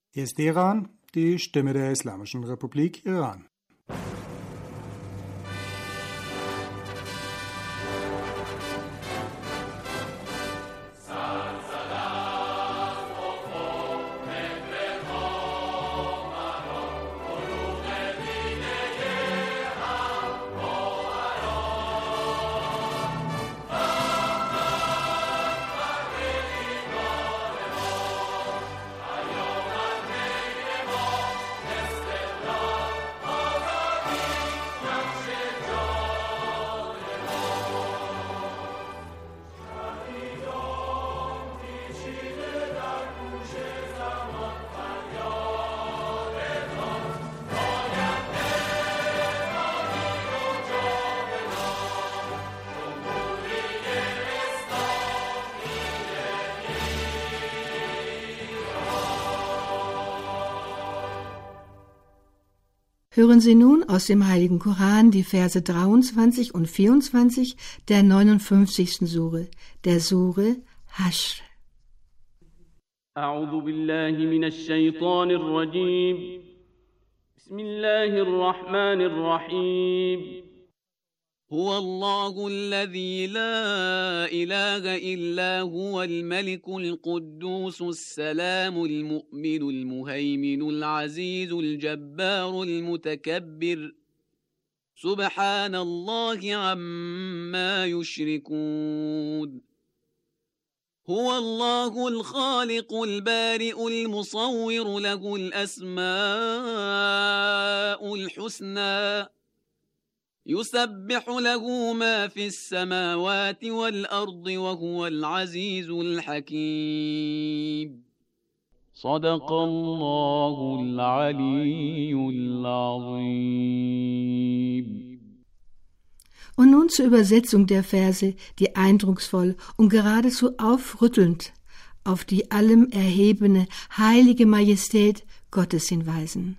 Hier ist Iran, die Stimme der Islamischen Republik Iran. Hören Sie nun aus dem Heiligen Koran die Verse 23 und 24 der 59. Sure, der Sure Hashr. أعوذ بالله من الشيطان الرجيم بسم الله الرحمن الرحيم هو الله الذي لا إله إلا هو الملك القدوس السلام المؤمن المهيمن العزيز الجبار المتكبر سبحان الله عما يشركون هو الله الخالق البارئ المصور له الأسماء الحسنى يسبح له ما في السماوات والأرض وهو العزيز الحكيم صدق الله العلي العظيم. Und nun zur Übersetzung der Verse, die eindrucksvoll und geradezu aufrüttelnd auf die allem erhebene, heilige Majestät Gottes hinweisen.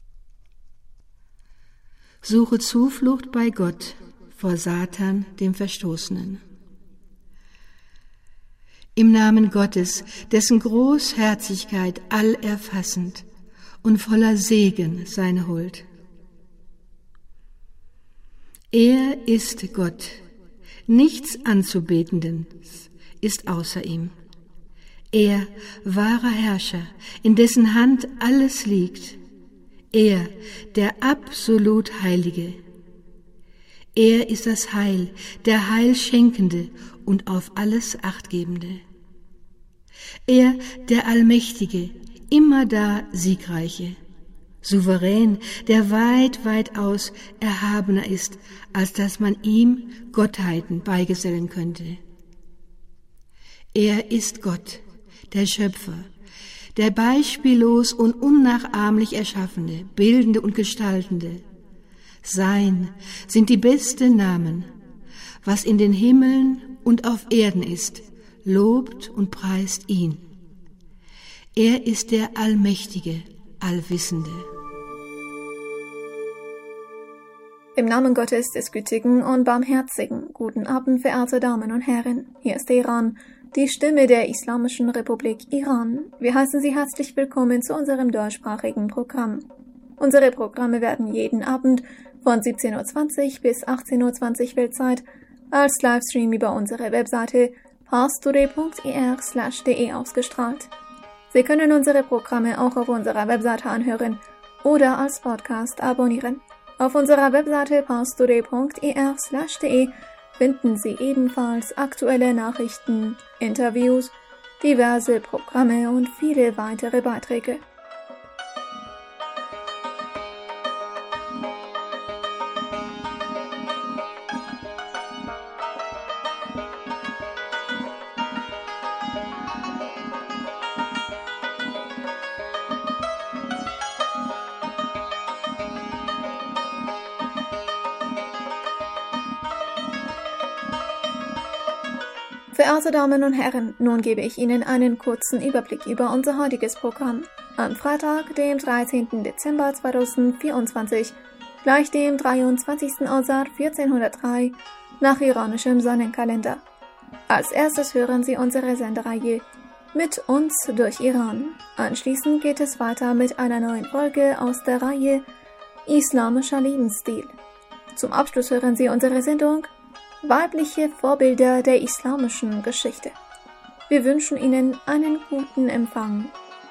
Suche Zuflucht bei Gott vor Satan, dem Verstoßenen. Im Namen Gottes, dessen Großherzigkeit allerfassend und voller Segen seine Huld. Er ist Gott, nichts Anzubetendes ist außer ihm. Er, wahrer Herrscher, in dessen Hand alles liegt. Er, der absolut Heilige. Er ist das Heil, der Heilschenkende und auf alles Achtgebende. Er, der Allmächtige, immerdar Siegreiche. Souverän, der weit, weitaus erhabener ist, als dass man ihm Gottheiten beigesellen könnte. Er ist Gott, der Schöpfer, der beispiellos und unnachahmlich Erschaffene, Bildende und Gestaltende. Sein sind die besten Namen, was in den Himmeln und auf Erden ist, lobt und preist ihn. Er ist der Allmächtige, Allwissende. Im Namen Gottes des Gütigen und Barmherzigen, guten Abend, verehrte Damen und Herren. Hier ist Iran, die Stimme der Islamischen Republik Iran. Wir heißen Sie herzlich willkommen zu unserem deutschsprachigen Programm. Unsere Programme werden jeden Abend von 17:20 bis 18:20 Weltzeit als Livestream über unsere Webseite parstoday.ir/de ausgestrahlt. Sie können unsere Programme auch auf unserer Webseite anhören oder als Podcast abonnieren. Auf unserer Webseite parstoday.ir/de finden Sie ebenfalls aktuelle Nachrichten, Interviews, diverse Programme und viele weitere Beiträge. Verehrte Damen und Herren, nun gebe ich Ihnen einen kurzen Überblick über unser heutiges Programm. Am Freitag, dem 13. Dezember 2024, gleich dem 23. Azar 1403 nach iranischem Sonnenkalender. Als erstes hören Sie unsere Sendereihe mit uns durch Iran. Anschließend geht es weiter mit einer neuen Folge aus der Reihe Islamischer Lebensstil. Zum Abschluss hören Sie unsere Sendung Weibliche Vorbilder der islamischen Geschichte. Wir wünschen Ihnen einen guten Empfang.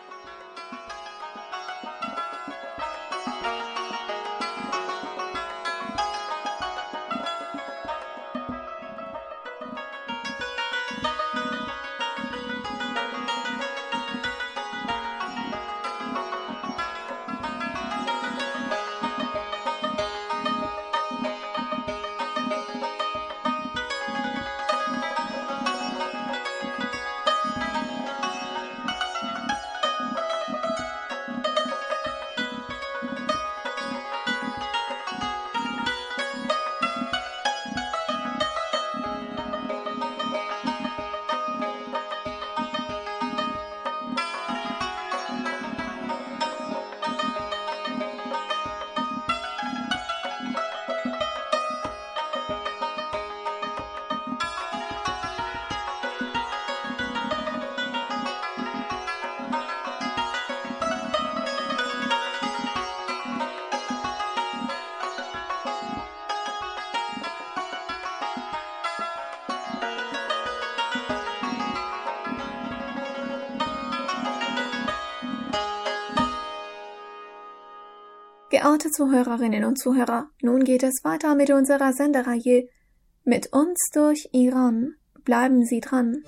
Geehrte Zuhörerinnen und Zuhörer, nun geht es weiter mit unserer Sendereihe Mit uns durch Iran. Bleiben Sie dran.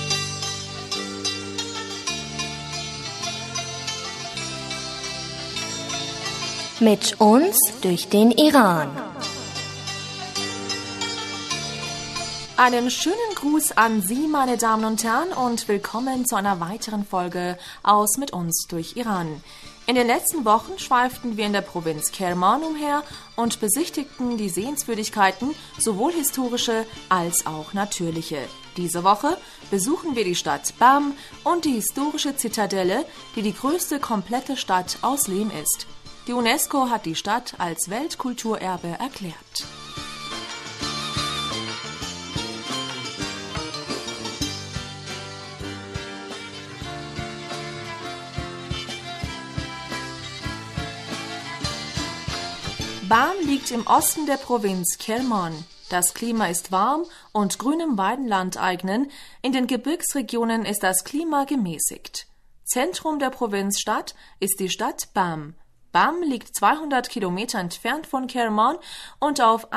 Mit uns durch den Iran. Einen schönen Gruß an Sie, meine Damen und Herren, und willkommen zu einer weiteren Folge aus Mit uns durch Iran. In den letzten Wochen schweiften wir in der Provinz Kerman umher und besichtigten die Sehenswürdigkeiten, sowohl historische als auch natürliche. Diese Woche besuchen wir die Stadt Bam und die historische Zitadelle, die die größte komplette Stadt aus Lehm ist. Die UNESCO hat die Stadt als Weltkulturerbe erklärt. Bam liegt im Osten der Provinz Kerman. Das Klima ist warm und grünem Weidenland eignen. In den Gebirgsregionen ist das Klima gemäßigt. Zentrum der Provinzstadt ist die Stadt Bam. Bam liegt 200 Kilometer entfernt von Kerman und auf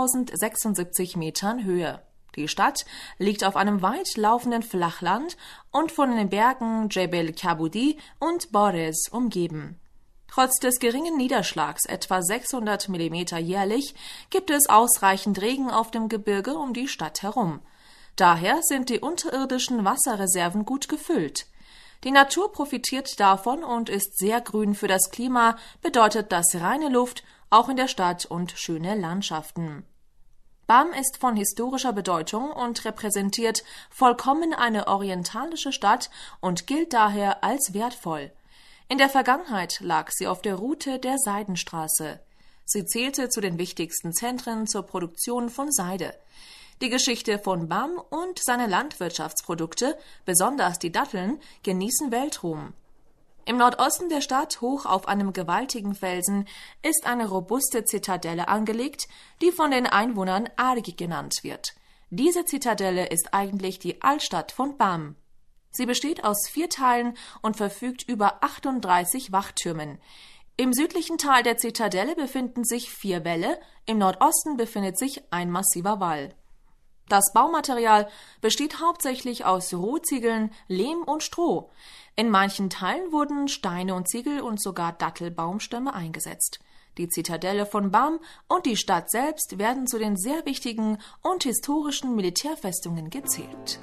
1076 Metern Höhe. Die Stadt liegt auf einem weit laufenden Flachland und von den Bergen Jebel Kabudi und Borez umgeben. Trotz des geringen Niederschlags, etwa 600 mm jährlich, gibt es ausreichend Regen auf dem Gebirge um die Stadt herum. Daher sind die unterirdischen Wasserreserven gut gefüllt. Die Natur profitiert davon und ist sehr grün. Für das Klima bedeutet das reine Luft, auch in der Stadt, und schöne Landschaften. Bam ist von historischer Bedeutung und repräsentiert vollkommen eine orientalische Stadt und gilt daher als wertvoll. In der Vergangenheit lag sie auf der Route der Seidenstraße. Sie zählte zu den wichtigsten Zentren zur Produktion von Seide. Die Geschichte von Bam und seine Landwirtschaftsprodukte, besonders die Datteln, genießen Weltruhm. Im Nordosten der Stadt, hoch auf einem gewaltigen Felsen, ist eine robuste Zitadelle angelegt, die von den Einwohnern Argi genannt wird. Diese Zitadelle ist eigentlich die Altstadt von Bam. Sie besteht aus 4 Teilen und verfügt über 38 Wachtürmen. Im südlichen Teil der Zitadelle befinden sich 4 Wälle, im Nordosten befindet sich ein massiver Wall. Das Baumaterial besteht hauptsächlich aus Rohziegeln, Lehm und Stroh. In manchen Teilen wurden Steine und Ziegel und sogar Dattelbaumstämme eingesetzt. Die Zitadelle von Bam und die Stadt selbst werden zu den sehr wichtigen und historischen Militärfestungen gezählt.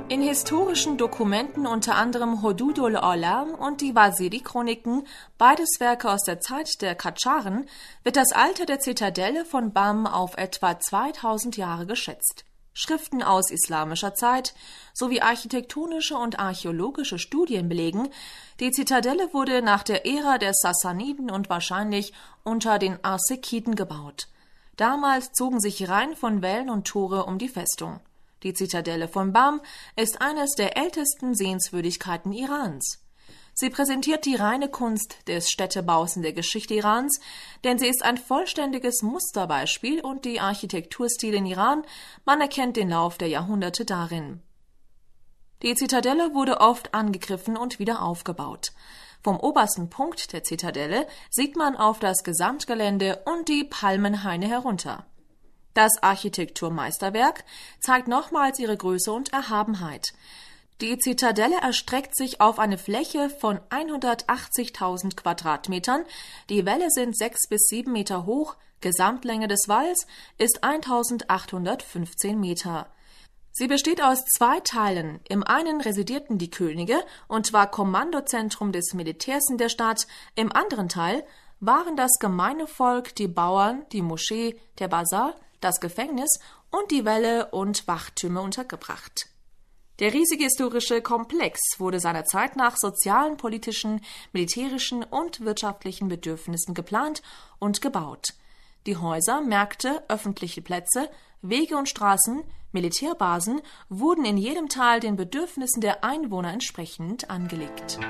In historischen Dokumenten, unter anderem Hududul Olam und die Waziri-Chroniken, beides Werke aus der Zeit der Kadscharen, wird das Alter der Zitadelle von Bam auf etwa 2000 Jahre geschätzt. Schriften aus islamischer Zeit sowie architektonische und archäologische Studien belegen, die Zitadelle wurde nach der Ära der Sassaniden und wahrscheinlich unter den Arsakiden gebaut. Damals zogen sich Reihen von Wällen und Tore um die Festung. Die Zitadelle von Bam ist eines der ältesten Sehenswürdigkeiten Irans. Sie präsentiert die reine Kunst des Städtebaus in der Geschichte Irans, denn sie ist ein vollständiges Musterbeispiel und die Architekturstile in Iran, man erkennt den Lauf der Jahrhunderte darin. Die Zitadelle wurde oft angegriffen und wieder aufgebaut. Vom obersten Punkt der Zitadelle sieht man auf das Gesamtgelände und die Palmenhaine herunter. Das Architekturmeisterwerk zeigt nochmals ihre Größe und Erhabenheit. Die Zitadelle erstreckt sich auf eine Fläche von 180.000 Quadratmetern, die Wälle sind 6 bis 7 Meter hoch, Gesamtlänge des Walls ist 1815 Meter. Sie besteht aus 2 Teilen. Im einen residierten die Könige und war Kommandozentrum des Militärs in der Stadt, im anderen Teil waren das gemeine Volk, die Bauern, die Moschee, der Basar, das Gefängnis und die Wälle und Wachtürme untergebracht. Der riesige historische Komplex wurde seinerzeit nach sozialen, politischen, militärischen und wirtschaftlichen Bedürfnissen geplant und gebaut. Die Häuser, Märkte, öffentliche Plätze, Wege und Straßen, Militärbasen wurden in jedem Teil den Bedürfnissen der Einwohner entsprechend angelegt.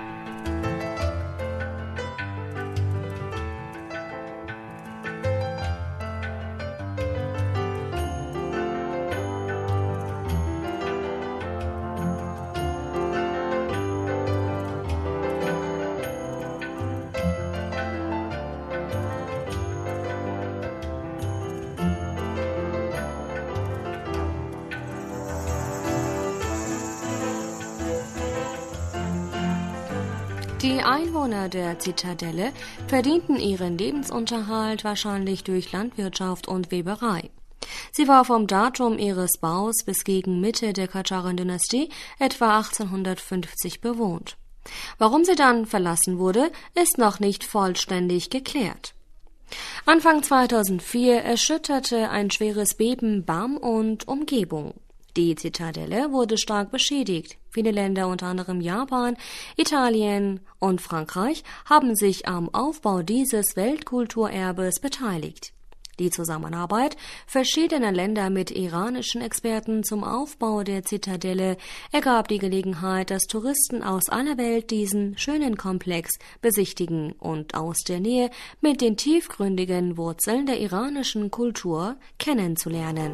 Die Einwohner der Zitadelle verdienten ihren Lebensunterhalt wahrscheinlich durch Landwirtschaft und Weberei. Sie war vom Datum ihres Baus bis gegen Mitte der Kadscharen-Dynastie etwa 1850 bewohnt. Warum sie dann verlassen wurde, ist noch nicht vollständig geklärt. Anfang 2004 erschütterte ein schweres Beben Bam und Umgebung. Die Zitadelle wurde stark beschädigt. Viele Länder, unter anderem Japan, Italien und Frankreich, haben sich am Aufbau dieses Weltkulturerbes beteiligt. Die Zusammenarbeit verschiedener Länder mit iranischen Experten zum Aufbau der Zitadelle ergab die Gelegenheit, dass Touristen aus aller Welt diesen schönen Komplex besichtigen und aus der Nähe mit den tiefgründigen Wurzeln der iranischen Kultur kennenzulernen.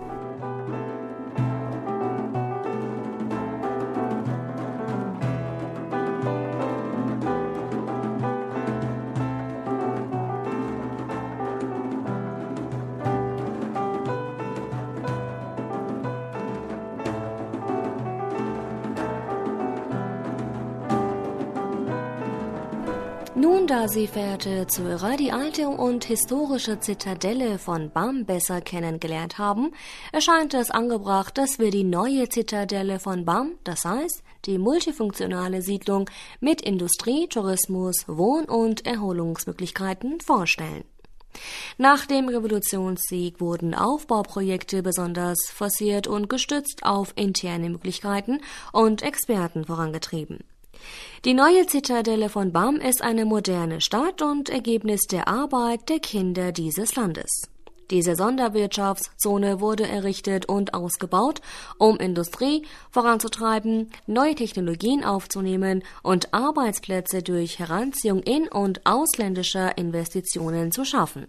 Nun, da Sie, verehrte Zuhörer, die alte und historische Zitadelle von Bam besser kennengelernt haben, erscheint es angebracht, dass wir die neue Zitadelle von Bam, das heißt die multifunktionale Siedlung mit Industrie, Tourismus, Wohn- und Erholungsmöglichkeiten vorstellen. Nach dem Revolutionssieg wurden Aufbauprojekte besonders forciert und gestützt auf interne Möglichkeiten und Experten vorangetrieben. Die neue Zitadelle von Bam ist eine moderne Stadt und Ergebnis der Arbeit der Kinder dieses Landes. Diese Sonderwirtschaftszone wurde errichtet und ausgebaut, um Industrie voranzutreiben, neue Technologien aufzunehmen und Arbeitsplätze durch Heranziehung in- und ausländischer Investitionen zu schaffen.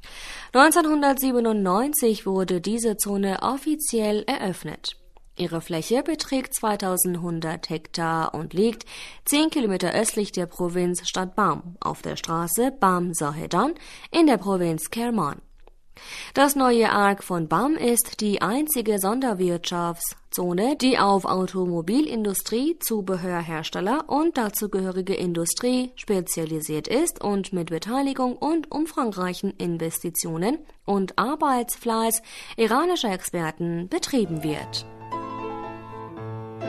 1997 wurde diese Zone offiziell eröffnet. Ihre Fläche beträgt 2100 Hektar und liegt 10 Kilometer östlich der Provinzstadt Bam auf der Straße Bam-Zahedan in der Provinz Kerman. Das neue Arc von Bam ist die einzige Sonderwirtschaftszone, die auf Automobilindustrie, Zubehörhersteller und dazugehörige Industrie spezialisiert ist und mit Beteiligung und umfangreichen Investitionen und Arbeitsfleiß iranischer Experten betrieben wird.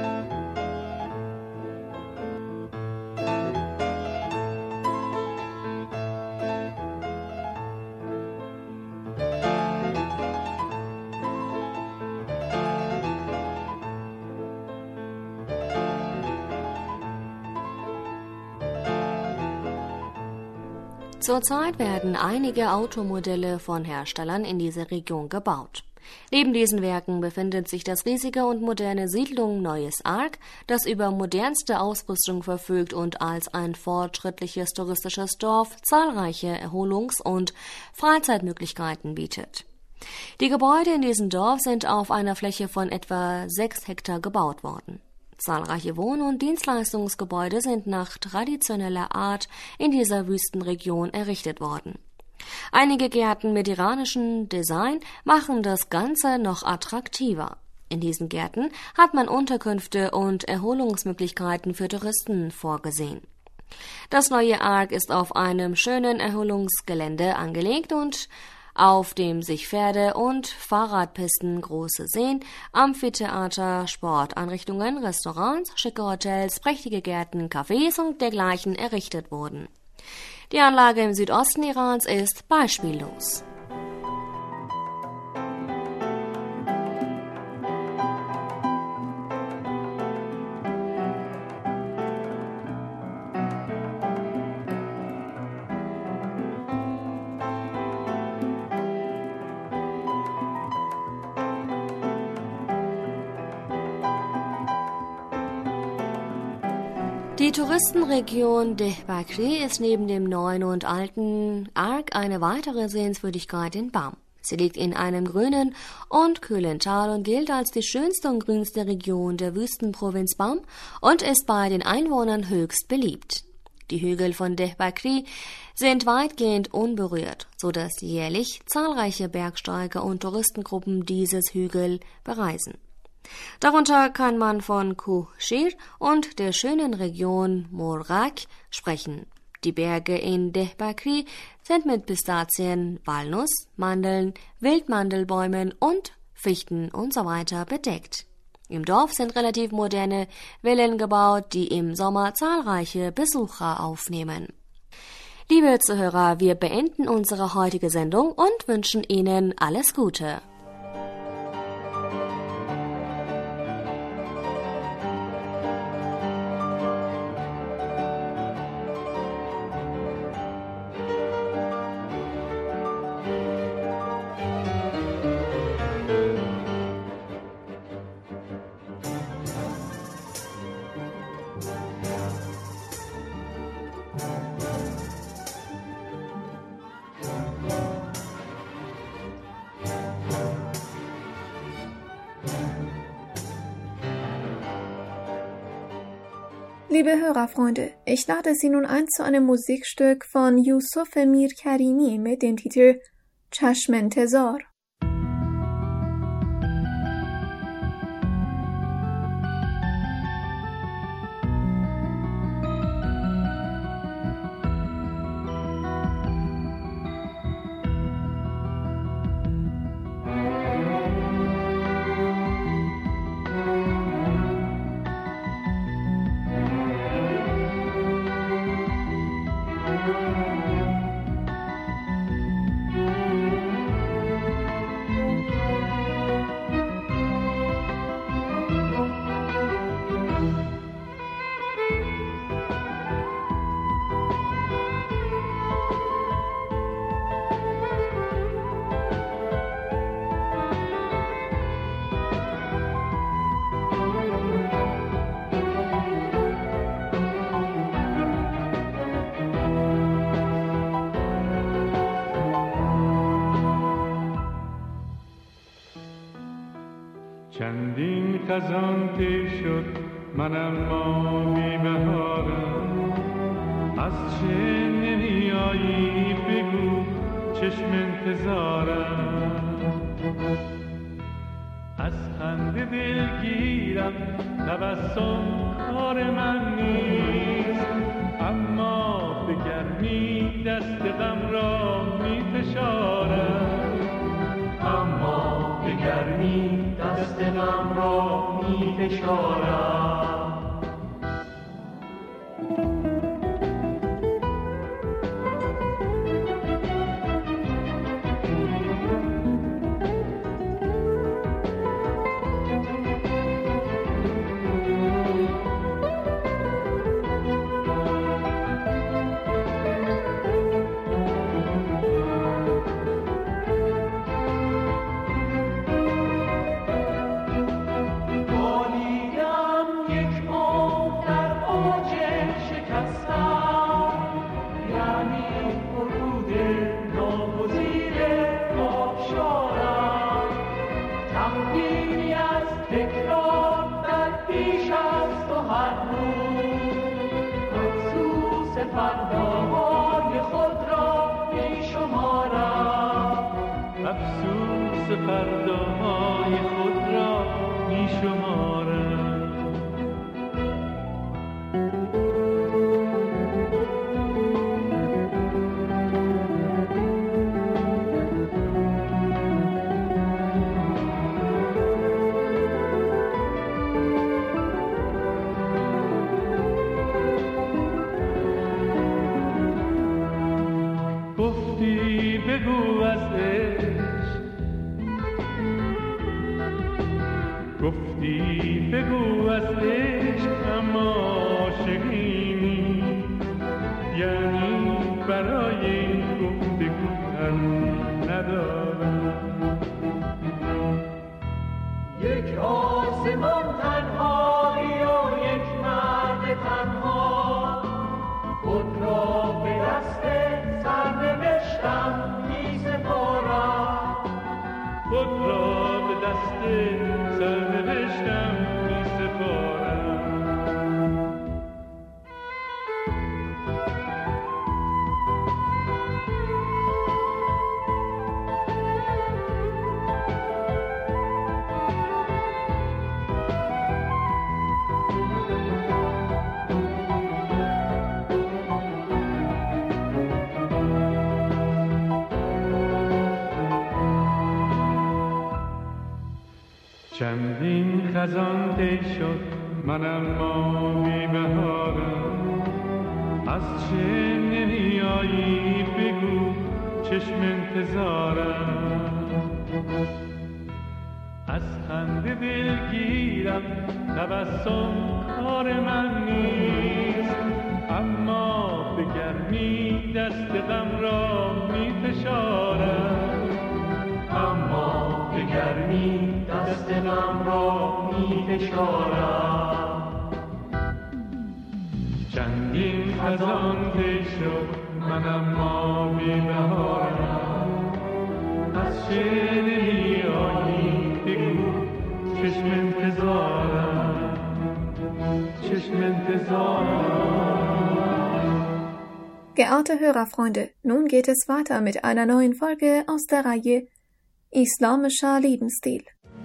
Zurzeit werden einige Automodelle von Herstellern in dieser Region gebaut. Neben diesen Werken befindet sich das riesige und moderne Siedlung Neues Ark, das über modernste Ausrüstung verfügt und als ein fortschrittliches touristisches Dorf zahlreiche Erholungs- und Freizeitmöglichkeiten bietet. Die Gebäude in diesem Dorf sind auf einer Fläche von etwa 6 Hektar gebaut worden. Zahlreiche Wohn- und Dienstleistungsgebäude sind nach traditioneller Art in dieser Wüstenregion errichtet worden. Einige Gärten mit iranischem Design machen das Ganze noch attraktiver. In diesen Gärten hat man Unterkünfte und Erholungsmöglichkeiten für Touristen vorgesehen. Das neue Ark ist auf einem schönen Erholungsgelände angelegt und auf dem sich Pferde- und Fahrradpisten, große Seen, Amphitheater, Sporteinrichtungen, Restaurants, schicke Hotels, prächtige Gärten, Cafés und dergleichen errichtet wurden. Die Anlage im Südosten Irans ist beispiellos. Die Touristenregion Dehbakri ist neben dem neuen und alten Ark eine weitere Sehenswürdigkeit in Bam. Sie liegt in einem grünen und kühlen Tal und gilt als die schönste und grünste Region der Wüstenprovinz Bam und ist bei den Einwohnern höchst beliebt. Die Hügel von Dehbakri sind weitgehend unberührt, sodass jährlich zahlreiche Bergsteiger und Touristengruppen dieses Hügel bereisen. Darunter kann man von Kuhshir und der schönen Region Morag sprechen. Die Berge in Dehbakri sind mit Pistazien, Walnuss, Mandeln, Wildmandelbäumen und Fichten usw. bedeckt. Im Dorf sind relativ moderne Villen gebaut, die im Sommer zahlreiche Besucher aufnehmen. Liebe Zuhörer, wir beenden unsere heutige Sendung und wünschen Ihnen alles Gute. Liebe Hörerfreunde, ich lade Sie nun ein zu einem Musikstück von Yusuf Mir Karimi mit dem Titel Chashme Intezar. چندین خزان طی شد من اما بی بهارم از چه نمیایی بگو چشم انتظارم از خنده دلگیرم تبسم کار من نیست اما به گرمی دست غم را می فشارم اما به گرمی دست غم را می فشارم فرداهای خود را می شمارم. بگو از عشق، گفتی بگو از عشق، اما عاشقی نیست، یعنی برای این گفتگو حرفی ندارم. یک آسمان تنهایی و یک مرد تنها، خود را به دست سرنوشتم خود را به دست سرنوشتم می سپارم. چندین خزان طی شد من اما بی بهارم، از چه نمیایی بگو چشم انتظارم. از خنده دلگیرم تبسم کار من نیست، اما به گرمی دست غم را می فشارم. اما به گرمی دست غم را می فشارم. چندین خزان طی شد من اما بی بهارم، از چه نمیایی بگو چشم انتظارم، چشم انتظارم. Geehrte Hörerfreunde, nun geht es weiter mit einer neuen Folge aus der Reihe Islamischer Lebensstil.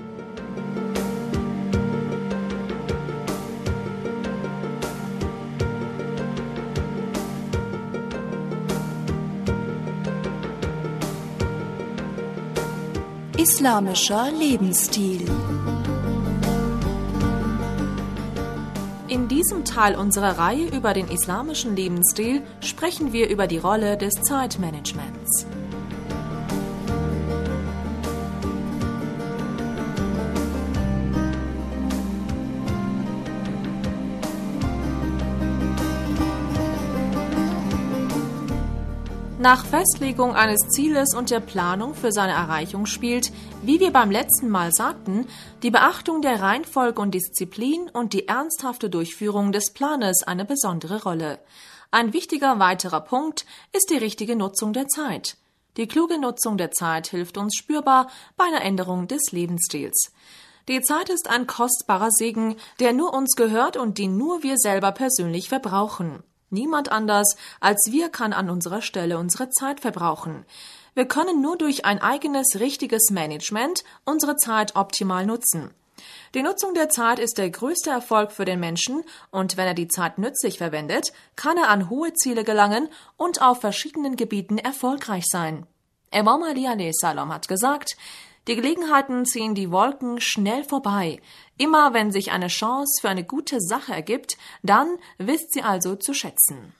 Islamischer Lebensstil. In diesem Teil unserer Reihe über den islamischen Lebensstil sprechen wir über die Rolle des Zeitmanagements. Nach Festlegung eines Zieles und der Planung für seine Erreichung spielt, wie wir beim letzten Mal sagten, die Beachtung der Reihenfolge und Disziplin und die ernsthafte Durchführung des Planes eine besondere Rolle. Ein wichtiger weiterer Punkt ist die richtige Nutzung der Zeit. Die kluge Nutzung der Zeit hilft uns spürbar bei einer Änderung des Lebensstils. Die Zeit ist ein kostbarer Segen, der nur uns gehört und den nur wir selber persönlich verbrauchen. Niemand anders als wir kann an unserer Stelle unsere Zeit verbrauchen. Wir können nur durch ein eigenes, richtiges Management unsere Zeit optimal nutzen. Die Nutzung der Zeit ist der größte Erfolg für den Menschen und wenn er die Zeit nützlich verwendet, kann er an hohe Ziele gelangen und auf verschiedenen Gebieten erfolgreich sein. Imam Ali a.s. hat gesagt, die Gelegenheiten ziehen die Wolken schnell vorbei. Immer wenn sich eine Chance für eine gute Sache ergibt, dann wisst sie also zu schätzen.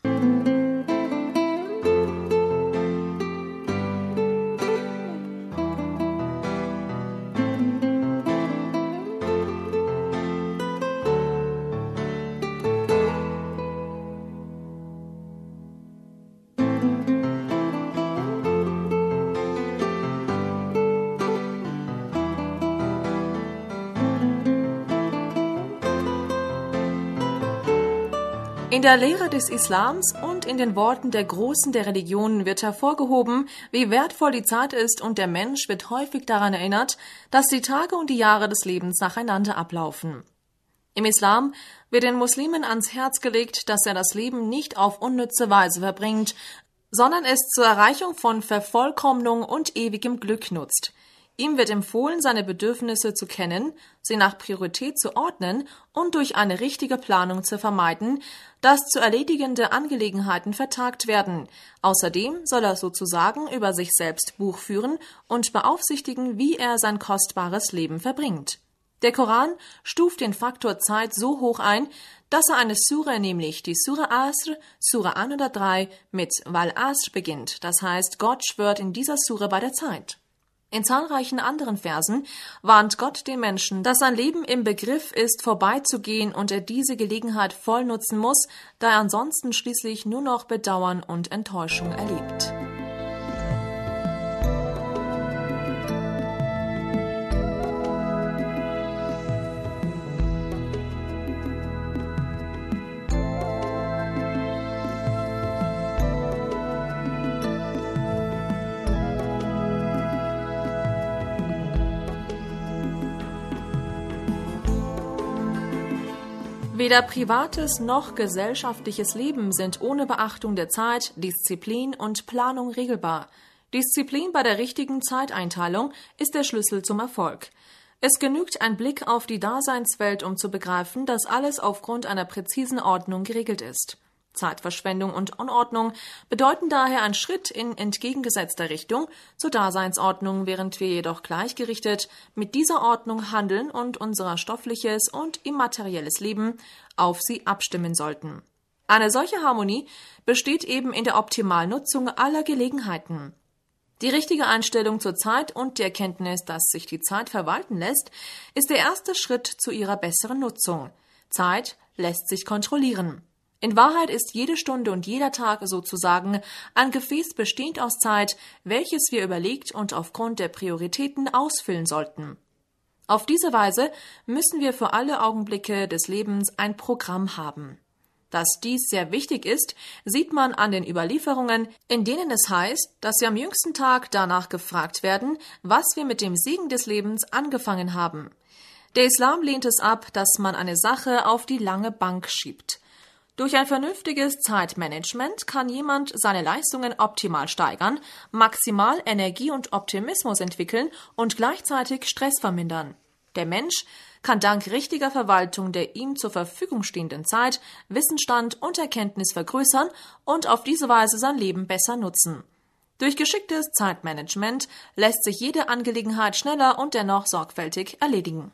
In der Lehre des Islams und in den Worten der Großen der Religionen wird hervorgehoben, wie wertvoll die Zeit ist und der Mensch wird häufig daran erinnert, dass die Tage und die Jahre des Lebens nacheinander ablaufen. Im Islam wird den Muslimen ans Herz gelegt, dass er das Leben nicht auf unnütze Weise verbringt, sondern es zur Erreichung von Vervollkommnung und ewigem Glück nutzt. Ihm wird empfohlen, seine Bedürfnisse zu kennen, sie nach Priorität zu ordnen und durch eine richtige Planung zu vermeiden, dass zu erledigende Angelegenheiten vertagt werden. Außerdem soll er sozusagen über sich selbst Buch führen und beaufsichtigen, wie er sein kostbares Leben verbringt. Der Koran stuft den Faktor Zeit so hoch ein, dass er eine Sure, nämlich die Sure Asr, Sure 103, mit Wal Asr beginnt. Das heißt, Gott schwört in dieser Sure bei der Zeit. In zahlreichen anderen Versen warnt Gott den Menschen, dass sein Leben im Begriff ist, vorbeizugehen und er diese Gelegenheit voll nutzen muss, da er ansonsten schließlich nur noch Bedauern und Enttäuschung erlebt. Weder privates noch gesellschaftliches Leben sind ohne Beachtung der Zeit, Disziplin und Planung regelbar. Disziplin bei der richtigen Zeiteinteilung ist der Schlüssel zum Erfolg. Es genügt ein Blick auf die Daseinswelt, um zu begreifen, dass alles aufgrund einer präzisen Ordnung geregelt ist. Zeitverschwendung und Unordnung bedeuten daher einen Schritt in entgegengesetzter Richtung zur Daseinsordnung, während wir jedoch gleichgerichtet mit dieser Ordnung handeln und unser stoffliches und immaterielles Leben auf sie abstimmen sollten. Eine solche Harmonie besteht eben in der optimalen Nutzung aller Gelegenheiten. Die richtige Einstellung zur Zeit und die Erkenntnis, dass sich die Zeit verwalten lässt, ist der erste Schritt zu ihrer besseren Nutzung. Zeit lässt sich kontrollieren. In Wahrheit ist jede Stunde und jeder Tag sozusagen ein Gefäß bestehend aus Zeit, welches wir überlegt und aufgrund der Prioritäten ausfüllen sollten. Auf diese Weise müssen wir für alle Augenblicke des Lebens ein Programm haben. Dass dies sehr wichtig ist, sieht man an den Überlieferungen, in denen es heißt, dass wir am jüngsten Tag danach gefragt werden, was wir mit dem Segen des Lebens angefangen haben. Der Islam lehnt es ab, dass man eine Sache auf die lange Bank schiebt. Durch ein vernünftiges Zeitmanagement kann jemand seine Leistungen optimal steigern, maximal Energie und Optimismus entwickeln und gleichzeitig Stress vermindern. Der Mensch kann dank richtiger Verwaltung der ihm zur Verfügung stehenden Zeit Wissensstand und Erkenntnis vergrößern und auf diese Weise sein Leben besser nutzen. Durch geschicktes Zeitmanagement lässt sich jede Angelegenheit schneller und dennoch sorgfältig erledigen.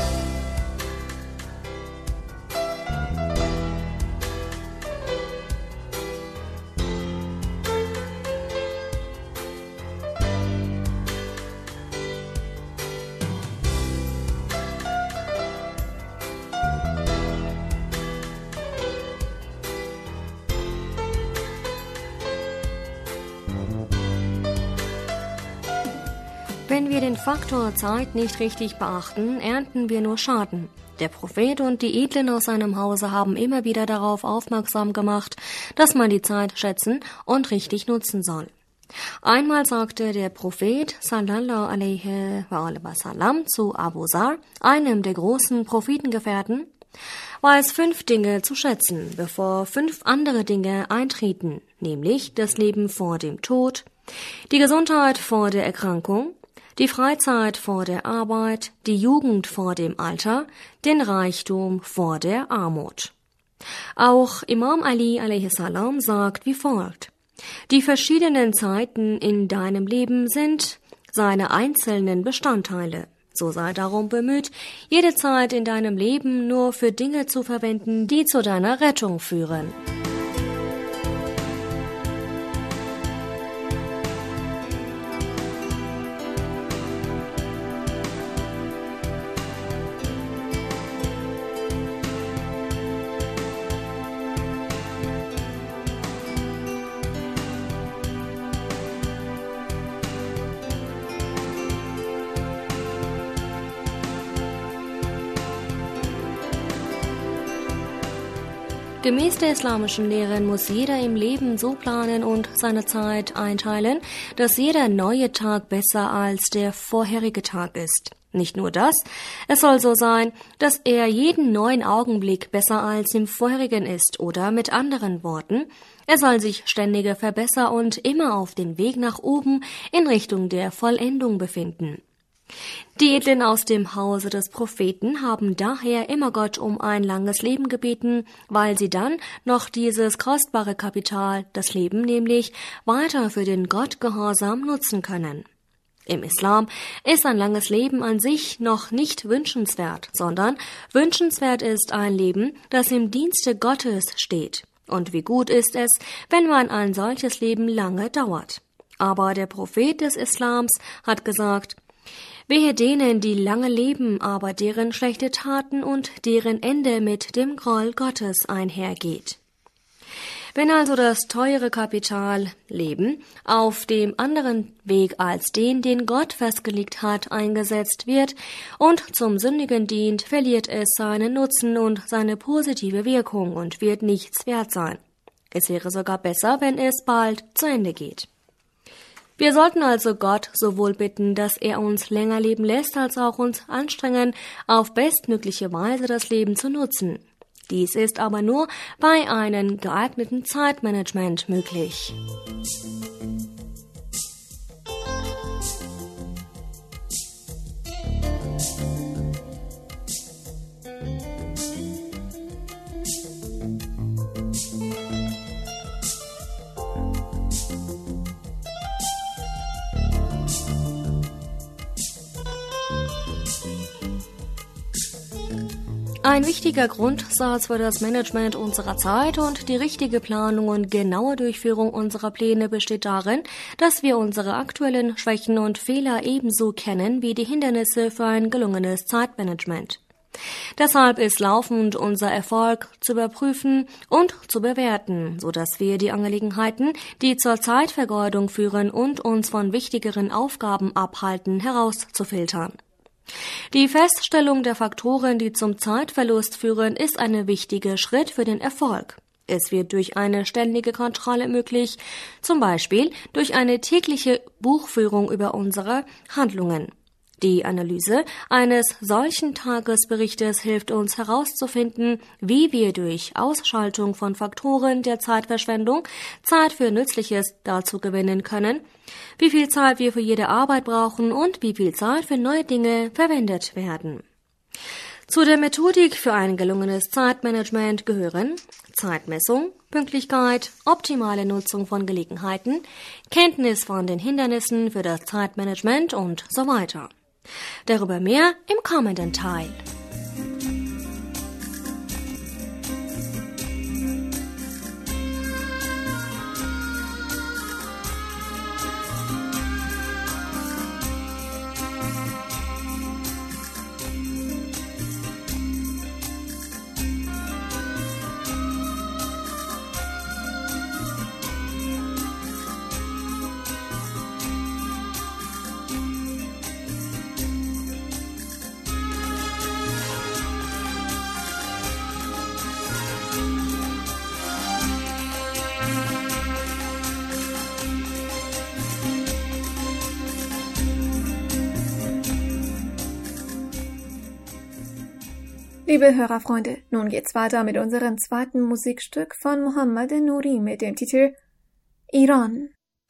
Wenn wir den Faktor Zeit nicht richtig beachten, ernten wir nur Schaden. Der Prophet und die Edlen aus seinem Hause haben immer wieder darauf aufmerksam gemacht, dass man die Zeit schätzen und richtig nutzen soll. Einmal sagte der Prophet sallallahu alaihi wa sallam zu Abu Zar, einem der großen Prophetengefährten: Weiß 5 Dinge zu schätzen, bevor 5 andere Dinge eintreten, nämlich das Leben vor dem Tod, die Gesundheit vor der Erkrankung, die Freizeit vor der Arbeit, die Jugend vor dem Alter, den Reichtum vor der Armut. Auch Imam Ali a.s. sagt wie folgt: Die verschiedenen Zeiten in deinem Leben sind seine einzelnen Bestandteile. So sei darum bemüht, jede Zeit in deinem Leben nur für Dinge zu verwenden, die zu deiner Rettung führen. Gemäß der islamischen Lehren muss jeder im Leben so planen und seine Zeit einteilen, dass jeder neue Tag besser als der vorherige Tag ist. Nicht nur das, es soll so sein, dass er jeden neuen Augenblick besser als im vorherigen ist, oder mit anderen Worten, er soll sich ständig verbessern und immer auf den Weg nach oben in Richtung der Vollendung befinden. Die Edlen aus dem Hause des Propheten haben daher immer Gott um ein langes Leben gebeten, weil sie dann noch dieses kostbare Kapital, das Leben nämlich, weiter für den Gottgehorsam nutzen können. Im Islam ist ein langes Leben an sich noch nicht wünschenswert, sondern wünschenswert ist ein Leben, das im Dienste Gottes steht. Und wie gut ist es, wenn man ein solches Leben lange dauert. Aber der Prophet des Islams hat gesagt: Wehe denen, die lange leben, aber deren schlechte Taten und deren Ende mit dem Groll Gottes einhergeht. Wenn also das teure Kapital Leben auf dem anderen Weg als den Gott festgelegt hat, eingesetzt wird und zum Sündigen dient, verliert es seinen Nutzen und seine positive Wirkung und wird nichts wert sein. Es wäre sogar besser, wenn es bald zu Ende geht. Wir sollten also Gott sowohl bitten, dass er uns länger leben lässt, als auch uns anstrengen, auf bestmögliche Weise das Leben zu nutzen. Dies ist aber nur bei einem geeigneten Zeitmanagement möglich. Ein wichtiger Grundsatz für das Management unserer Zeit und die richtige Planung und genaue Durchführung unserer Pläne besteht darin, dass wir unsere aktuellen Schwächen und Fehler ebenso kennen wie die Hindernisse für ein gelungenes Zeitmanagement. Deshalb ist laufend unser Erfolg zu überprüfen und zu bewerten, sodass wir die Angelegenheiten, die zur Zeitvergeudung führen und uns von wichtigeren Aufgaben abhalten, herauszufiltern. Die Feststellung der Faktoren, die zum Zeitverlust führen, ist ein wichtiger Schritt für den Erfolg. Es wird durch eine ständige Kontrolle möglich, zum Beispiel durch eine tägliche Buchführung über unsere Handlungen. Die Analyse eines solchen Tagesberichtes hilft uns herauszufinden, wie wir durch Ausschaltung von Faktoren der Zeitverschwendung Zeit für Nützliches dazu gewinnen können, wie viel Zeit wir für jede Arbeit brauchen und wie viel Zeit für neue Dinge verwendet werden. Zu der Methodik für ein gelungenes Zeitmanagement gehören Zeitmessung, Pünktlichkeit, optimale Nutzung von Gelegenheiten, Kenntnis von den Hindernissen für das Zeitmanagement und so weiter. Darüber mehr im kommenden Teil. Liebe Hörerfreunde, nun geht's weiter mit unserem zweiten Musikstück von Muhammad Nouri mit dem Titel Iran.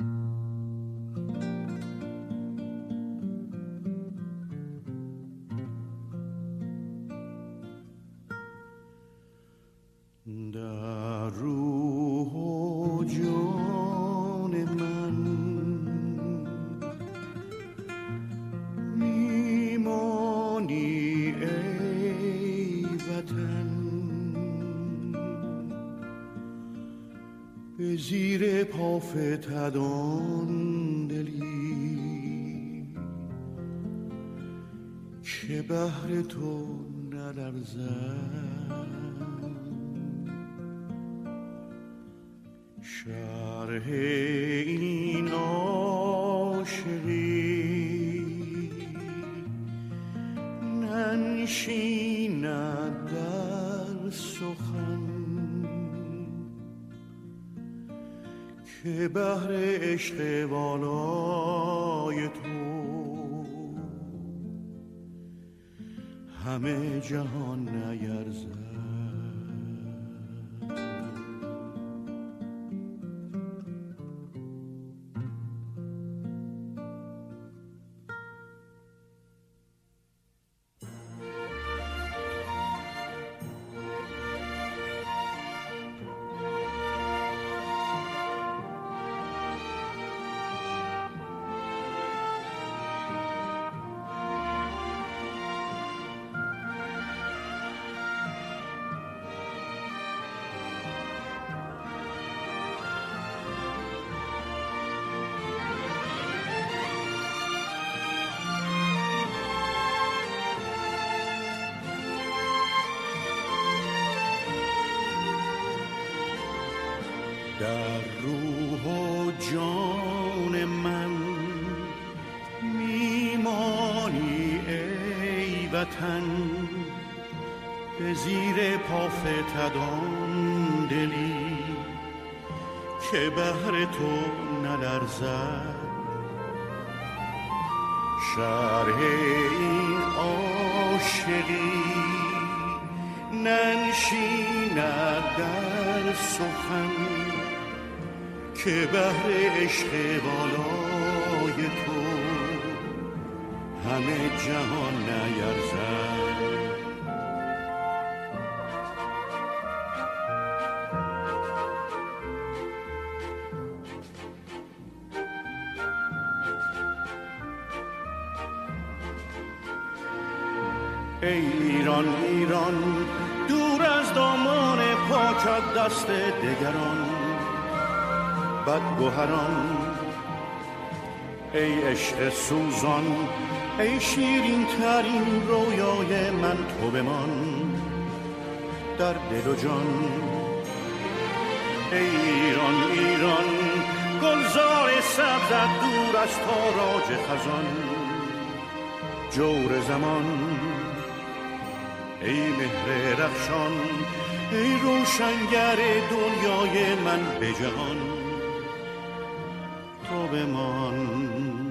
به زیر پا فتدان دلی که بهر تو نلرزد شرح این عاشقی ننشیند در سخن که بهر عشق والای تو همه جهان نیرزد. در روح و جان من میمانی ای وطن، به زیر پا فتدان دلی که بهر تو نلرزد. شرح این عاشقی ننشیند در سخن، که بهر عشق والای تو همه جهان نیرزد. ای ایران ایران دور از دامان پاکت دست دگران بدگوهران، ای عشق سوزان ای شیرین ترین رویای من تو بمان در دل و جان. ای ایران ایران گلزار سبزت دور از تاراج خزان جور زمان، ای مهر رخشان ای روشنگر دنیای من به جهان تو بمان.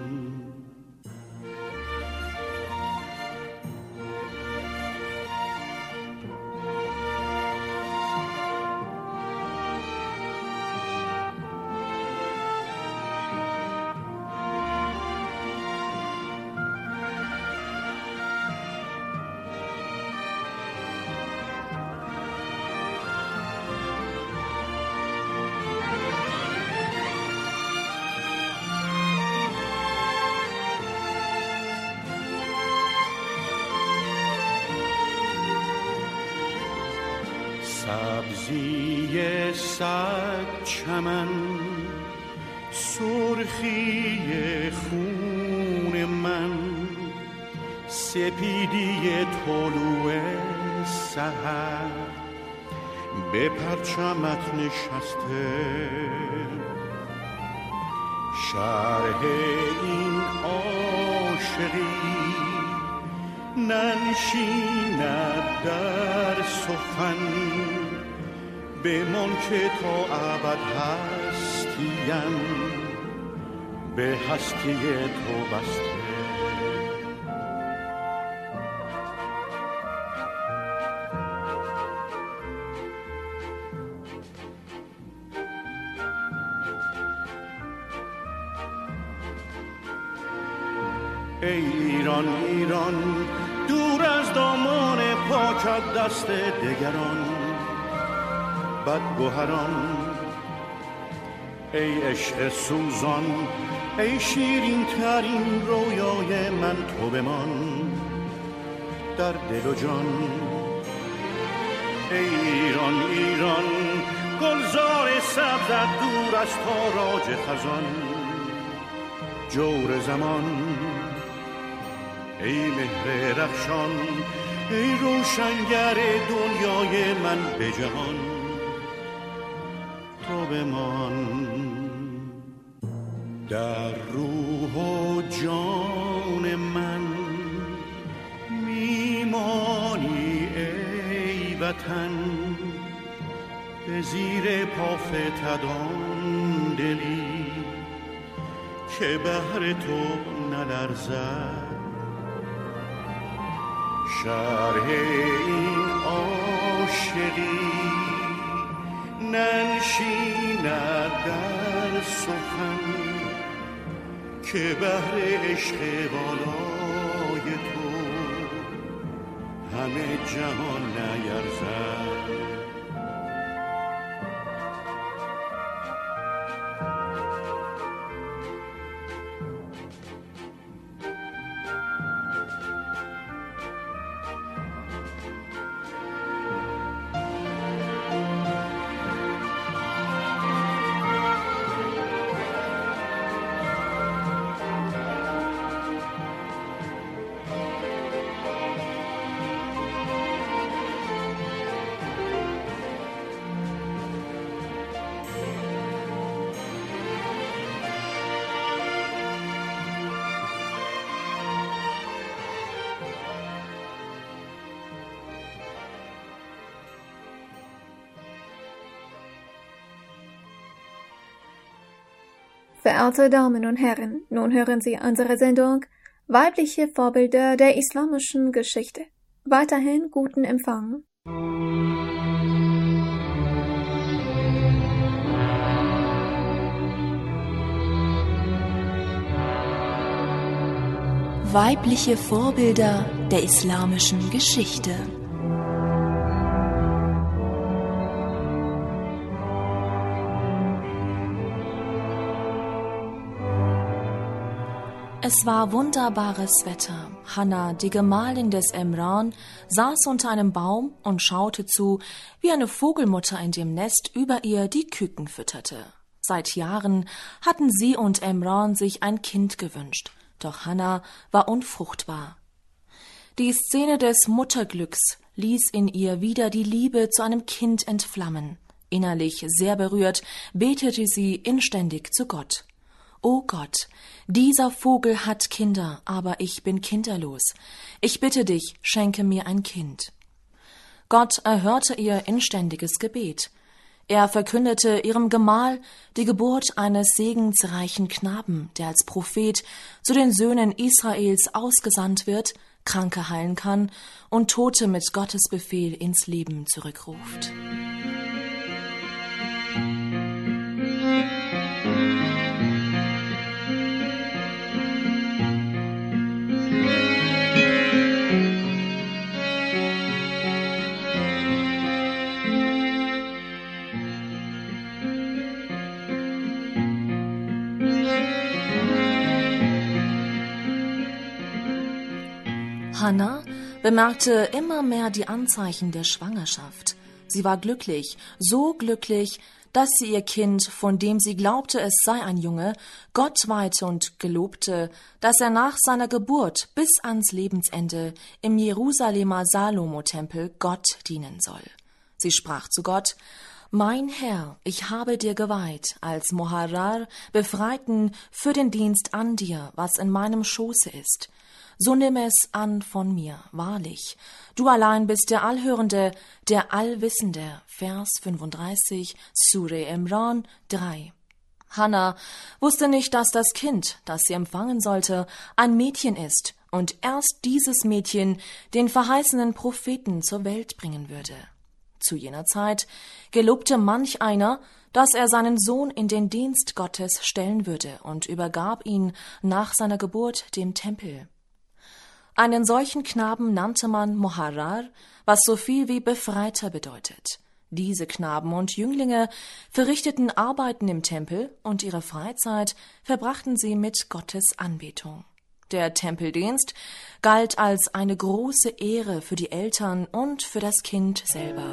سبزی صد چمن سرخی خون من، سپیدی طلوع سحر به پرچمت نشسته. شرح این عاشقی ننشیند در سخن، بمان که تا ابد هستیم به هستی تو بسته. ای ایران ایران دور از دامان پاکت دست دگران بدگوهران، ای عشق سوزان ای شیرین ترین رویای من تو بمان در دل و جان. ای ایران ایران گلزار سبزت دور از تاراج خزان جور زمان، ای مهر رخشان ای روشنگر دنیای من به جهان تو بمان. در روح و جان من میمانی ای وطن، به زیر پا فتدان دلی که بهر تو نلرزد. شرح این عاشقی ننشیند در سخن، که بهر عشق والای تو همه جهان نیرزد. Verehrte Damen und Herren, nun hören Sie unsere Sendung Weibliche Vorbilder der islamischen Geschichte. Weiterhin guten Empfang. Weibliche Vorbilder der islamischen Geschichte. Es war wunderbares Wetter. Hanna, die Gemahlin des Imran, saß unter einem Baum und schaute zu, wie eine Vogelmutter in dem Nest über ihr die Küken fütterte. Seit Jahren hatten sie und Imran sich ein Kind gewünscht, doch Hanna war unfruchtbar. Die Szene des Mutterglücks ließ in ihr wieder die Liebe zu einem Kind entflammen. Innerlich sehr berührt betete sie inständig zu Gott. »O Gott, dieser Vogel hat Kinder, aber ich bin kinderlos. Ich bitte dich, schenke mir ein Kind.« Gott erhörte ihr inständiges Gebet. Er verkündete ihrem Gemahl die Geburt eines segensreichen Knaben, der als Prophet zu den Söhnen Israels ausgesandt wird, Kranke heilen kann und Tote mit Gottes Befehl ins Leben zurückruft. Hanna bemerkte immer mehr die Anzeichen der Schwangerschaft. Sie war glücklich, so glücklich, dass sie ihr Kind, von dem sie glaubte, es sei ein Junge, Gott weihte und gelobte, dass er nach seiner Geburt bis ans Lebensende im Jerusalemer Salomo-Tempel Gott dienen soll. Sie sprach zu Gott: »Mein Herr, ich habe dir geweiht, als Moharrar Befreiten für den Dienst an dir, was in meinem Schoße ist. So nimm es an von mir, wahrlich. Du allein bist der Allhörende, der Allwissende.« Vers 35, Sure Imran 3. Hanna wusste nicht, dass das Kind, das sie empfangen sollte, ein Mädchen ist und erst dieses Mädchen den verheißenen Propheten zur Welt bringen würde. Zu jener Zeit gelobte manch einer, dass er seinen Sohn in den Dienst Gottes stellen würde und übergab ihn nach seiner Geburt dem Tempel. Einen solchen Knaben nannte man Moharrar, was so viel wie Befreiter bedeutet. Diese Knaben und Jünglinge verrichteten Arbeiten im Tempel und ihre Freizeit verbrachten sie mit Gottes Anbetung. Der Tempeldienst galt als eine große Ehre für die Eltern und für das Kind selber.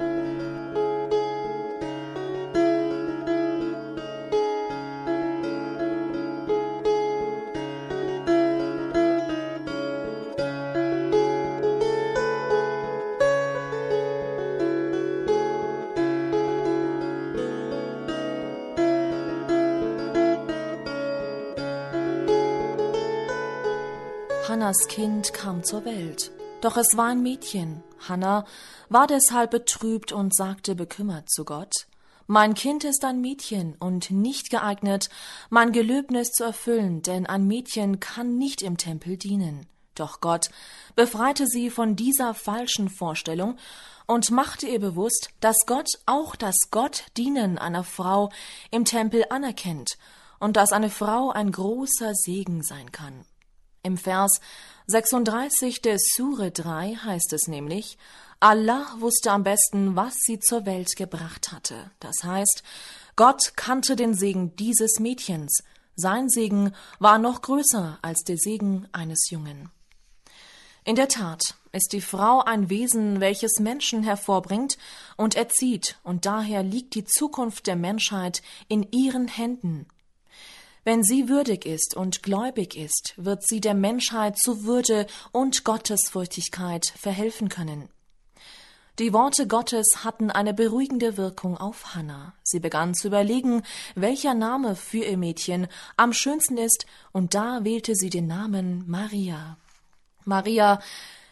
Hannas Kind kam zur Welt, doch es war ein Mädchen. Hanna war deshalb betrübt und sagte bekümmert zu Gott: »Mein Kind ist ein Mädchen und nicht geeignet, mein Gelöbnis zu erfüllen, denn ein Mädchen kann nicht im Tempel dienen.« Doch Gott befreite sie von dieser falschen Vorstellung und machte ihr bewusst, dass Gott auch das Gottdienen einer Frau im Tempel anerkennt und dass eine Frau ein großer Segen sein kann. Im Vers 36 der Sure 3 heißt es nämlich: Allah wusste am besten, was sie zur Welt gebracht hatte. Das heißt, Gott kannte den Segen dieses Mädchens. Sein Segen war noch größer als der Segen eines Jungen. In der Tat ist die Frau ein Wesen, welches Menschen hervorbringt und erzieht, und daher liegt die Zukunft der Menschheit in ihren Händen. Wenn sie würdig ist und gläubig ist, wird sie der Menschheit zu Würde und Gottesfürchtigkeit verhelfen können. Die Worte Gottes hatten eine beruhigende Wirkung auf Hanna. Sie begann zu überlegen, welcher Name für ihr Mädchen am schönsten ist, und da wählte sie den Namen Maria. Maria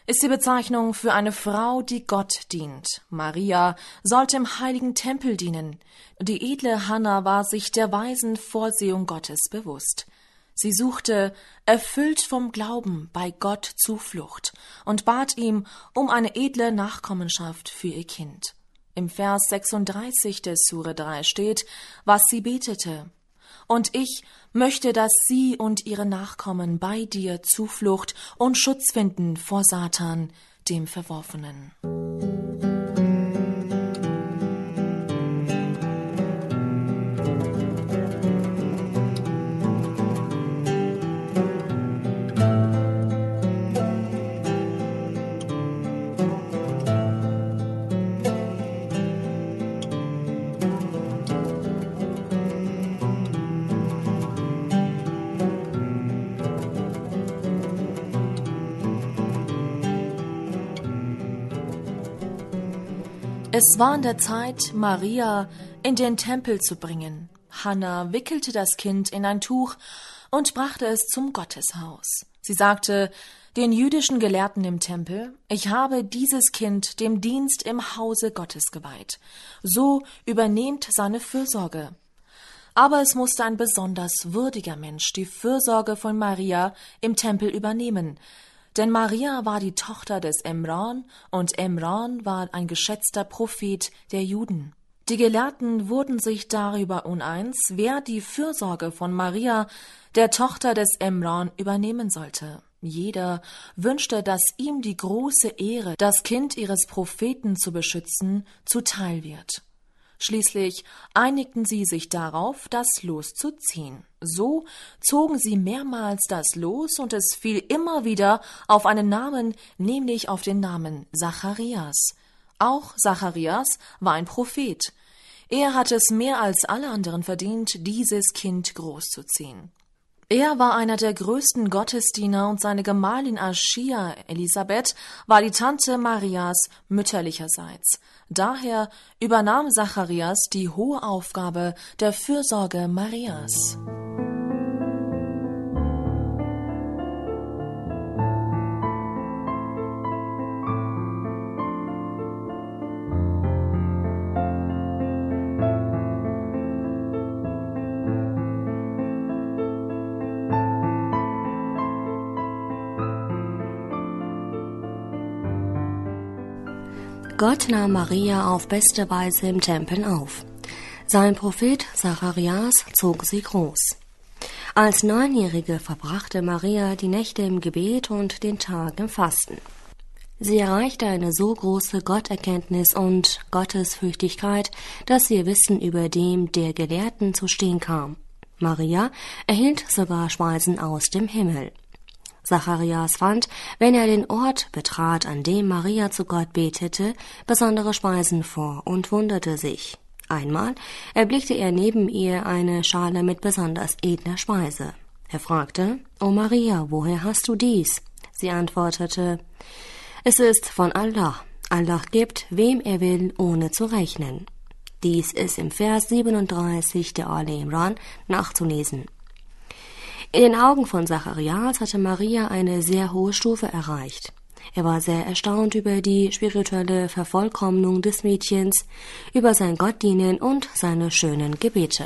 ist die Bezeichnung für eine Frau, die Gott dient. Maria sollte im heiligen Tempel dienen. Die edle Hannah war sich der weisen Vorsehung Gottes bewusst. Sie suchte, erfüllt vom Glauben, bei Gott Zuflucht und bat ihm um eine edle Nachkommenschaft für ihr Kind. Im Vers 36 des Sure 3 steht, was sie betete. Und ich möchte, dass sie und ihre Nachkommen bei dir Zuflucht und Schutz finden vor Satan, dem Verworfenen. Es war an der Zeit, Maria in den Tempel zu bringen. Hannah wickelte das Kind in ein Tuch und brachte es zum Gotteshaus. Sie sagte den jüdischen Gelehrten im Tempel, ich habe dieses Kind dem Dienst im Hause Gottes geweiht. So übernehmt seine Fürsorge. Aber es musste ein besonders würdiger Mensch die Fürsorge von Maria im Tempel übernehmen. Denn Maria war die Tochter des Emran und Emran war ein geschätzter Prophet der Juden. Die Gelehrten wurden sich darüber uneins, wer die Fürsorge von Maria, der Tochter des Emran, übernehmen sollte. Jeder wünschte, dass ihm die große Ehre, das Kind ihres Propheten zu beschützen, zuteil wird. Schließlich einigten sie sich darauf, das Los zu ziehen. So zogen sie mehrmals das Los und es fiel immer wieder auf einen Namen, nämlich auf den Namen Zacharias. Auch Zacharias war ein Prophet. Er hatte es mehr als alle anderen verdient, dieses Kind großzuziehen. Er war einer der größten Gottesdiener und seine Gemahlin Aschia, Elisabeth, war die Tante Marias mütterlicherseits. Daher übernahm Zacharias die hohe Aufgabe der Fürsorge Marias. Gott nahm Maria auf beste Weise im Tempel auf. Sein Prophet Zacharias zog sie groß. Als 9-Jährige verbrachte Maria die Nächte im Gebet und den Tag im Fasten. Sie erreichte eine so große Gotterkenntnis und Gottesfürchtigkeit, dass ihr Wissen über dem der Gelehrten zu stehen kam. Maria erhielt sogar Speisen aus dem Himmel. Zacharias fand, wenn er den Ort betrat, an dem Maria zu Gott betete, besondere Speisen vor und wunderte sich. Einmal erblickte er neben ihr eine Schale mit besonders edler Speise. Er fragte, »O Maria, woher hast du dies?« Sie antwortete, »Es ist von Allah. Allah gibt, wem er will, ohne zu rechnen.« Dies ist im Vers 37 der Ale Imran nachzulesen. In den Augen von Zacharias hatte Maria eine sehr hohe Stufe erreicht. Er war sehr erstaunt über die spirituelle Vervollkommnung des Mädchens, über sein Gottdienen und seine schönen Gebete.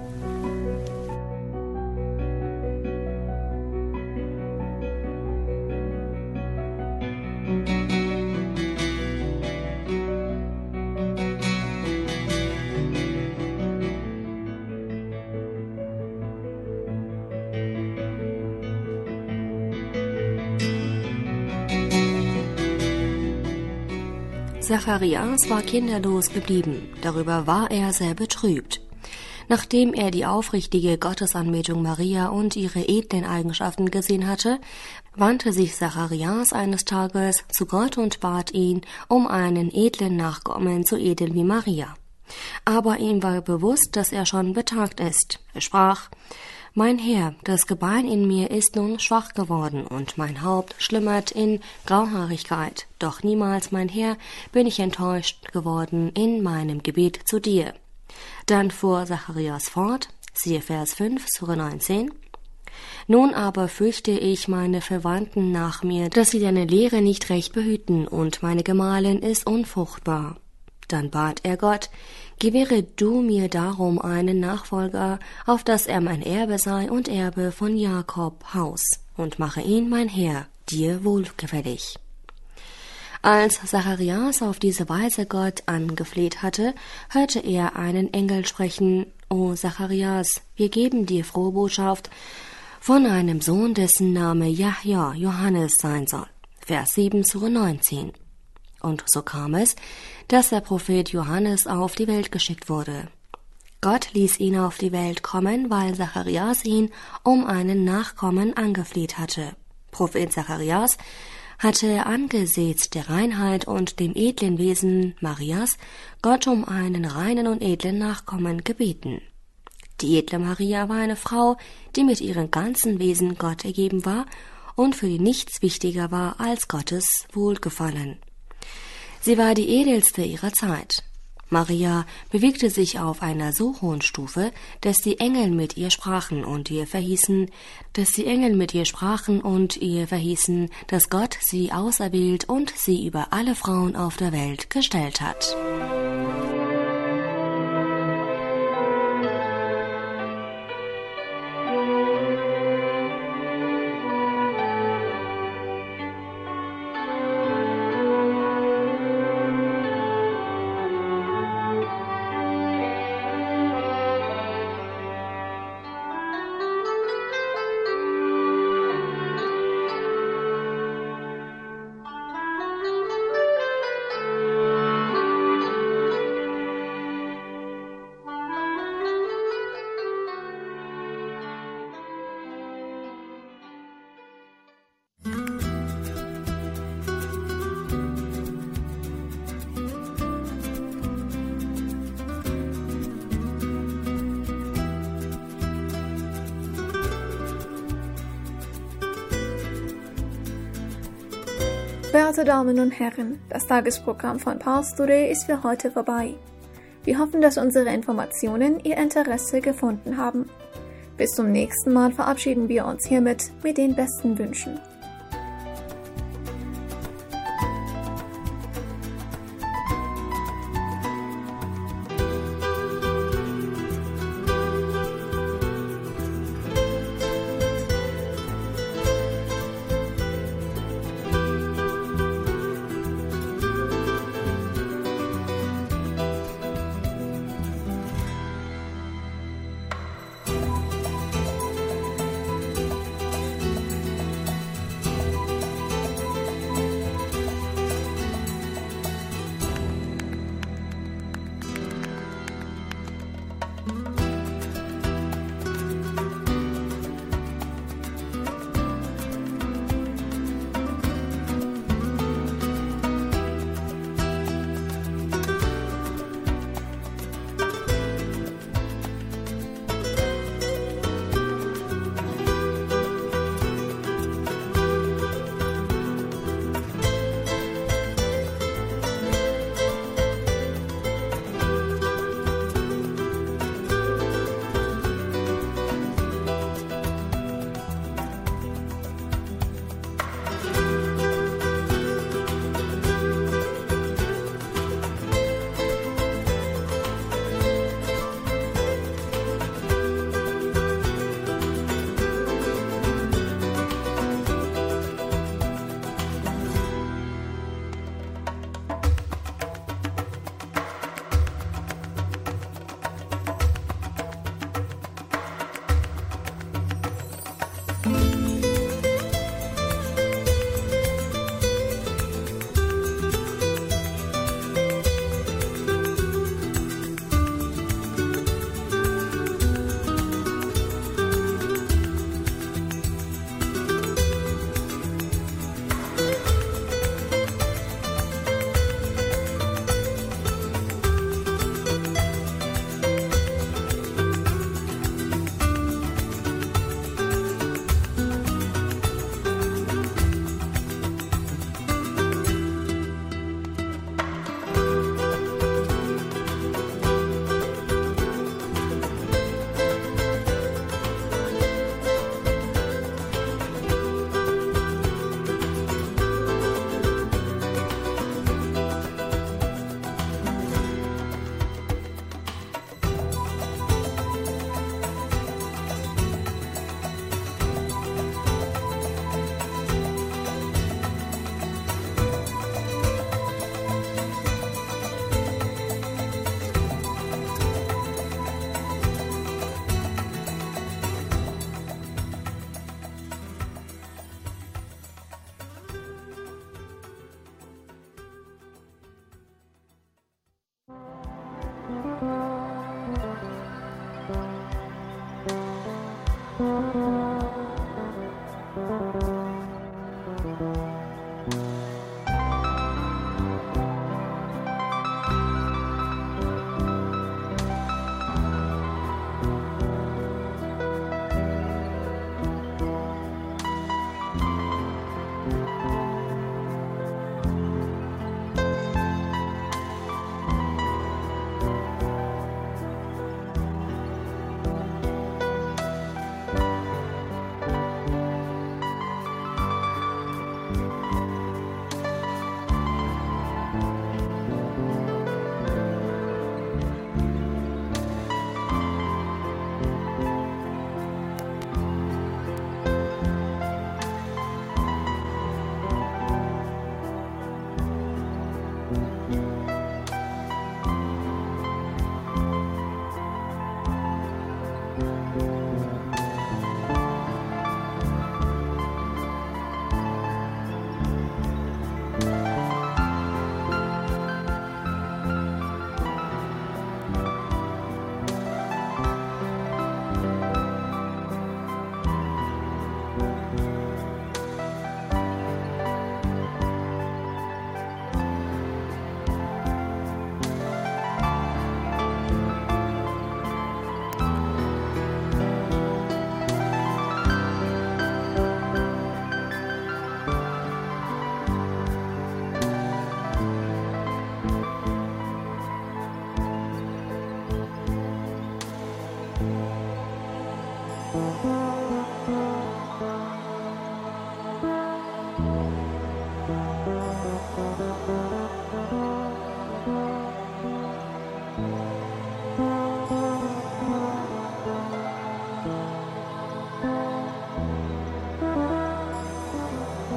Zacharias war kinderlos geblieben, darüber war er sehr betrübt. Nachdem er die aufrichtige Gottesanbetung Maria und ihre edlen Eigenschaften gesehen hatte, wandte sich Zacharias eines Tages zu Gott und bat ihn um einen edlen Nachkommen, so edel wie Maria. Aber ihm war bewusst, dass er schon betagt ist. Er sprach, »Mein Herr, das Gebein in mir ist nun schwach geworden und mein Haupt schlummert in Grauhaarigkeit. Doch niemals, mein Herr, bin ich enttäuscht geworden in meinem Gebet zu dir.« Dann fuhr Zacharias fort, siehe Vers 5, Sure 19, Nun aber fürchte ich meine Verwandten nach mir, dass sie deine Lehre nicht recht behüten, und meine Gemahlin ist unfruchtbar. Dann bat er Gott, gewähre du mir darum einen Nachfolger, auf dass er mein Erbe sei und Erbe von Jakob Haus, und mache ihn mein Herr, dir wohlgefällig. Als Zacharias auf diese Weise Gott angefleht hatte, hörte er einen Engel sprechen: O Zacharias, wir geben dir frohe Botschaft von einem Sohn, dessen Name Jahja, Johannes sein soll. Vers 7-19. Und so kam es, dass der Prophet Johannes auf die Welt geschickt wurde. Gott ließ ihn auf die Welt kommen, weil Zacharias ihn um einen Nachkommen angefleht hatte. Prophet Zacharias hatte angesichts der Reinheit und dem edlen Wesen Marias Gott um einen reinen und edlen Nachkommen gebeten. Die edle Maria war eine Frau, die mit ihrem ganzen Wesen Gott ergeben war und für die nichts wichtiger war als Gottes Wohlgefallen. Sie war die edelste ihrer Zeit. Maria bewegte sich auf einer so hohen Stufe, dass die Engel mit ihr sprachen und ihr verhießen, dass Gott sie auserwählt und sie über alle Frauen auf der Welt gestellt hat. Verehrte Damen und Herren, das Tagesprogramm von Pars Today ist für heute vorbei. Wir hoffen, dass unsere Informationen Ihr Interesse gefunden haben. Bis zum nächsten Mal verabschieden wir uns hiermit mit den besten Wünschen.